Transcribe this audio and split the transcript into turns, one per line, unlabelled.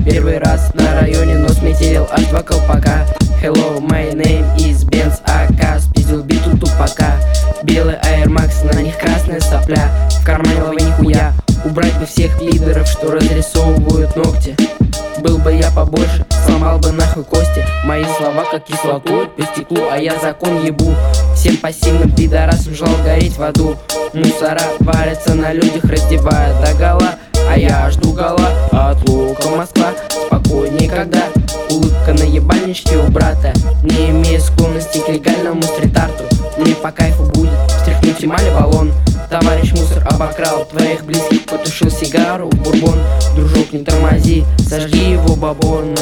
Первый раз на районе, но сметелил аж 2 колпака. Hello, my name is Benz AK. Спиздил биту тупака. Белый Air Max, на них красная сопля. В кармане лавы нихуя. Убрать бы всех лидеров, что разрисовывают ногти. Был бы я побольше, сломал бы нахуй кости. Мои слова как кислотой по стеклу, а я закон ебу. Всем пассивным пидорасам желал гореть в аду. Мусора варятся на людях, раздевая догола. А я жду гола от лука Москва. Спокойней, когда улыбка на ебальничке у брата. Не имея склонности к легальному стрит-арту, мне по кайфу будет встряхнуть эмали баллон. Товарищ мусор обокрал твоих близких, потушил сигару в бурбон. Дружок, не тормози, сожги его бабон.